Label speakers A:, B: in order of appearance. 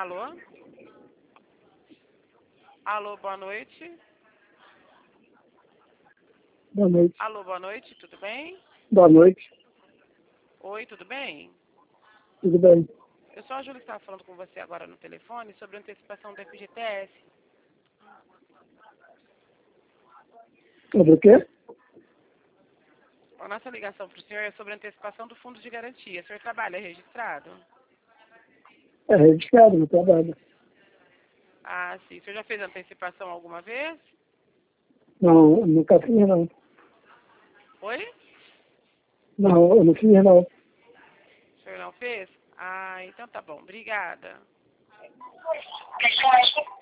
A: Alô? Alô, boa noite.
B: Boa noite.
A: Alô, boa noite, tudo bem?
B: Boa noite.
A: Oi, tudo bem?
B: Tudo bem?
A: Eu sou a Júlia que estava falando com você agora no telefone sobre a antecipação do FGTS.
B: Sobre o quê?
A: A nossa ligação para o senhor é sobre a antecipação do fundo de garantia. O senhor trabalha registrado?
B: É registrado no trabalho.
A: Ah, sim. O senhor já fez antecipação alguma vez?
B: Não, nunca fiz não.
A: Oi?
B: Não, eu não fiz não.
A: O senhor não fez? Ah, então tá bom. Obrigada.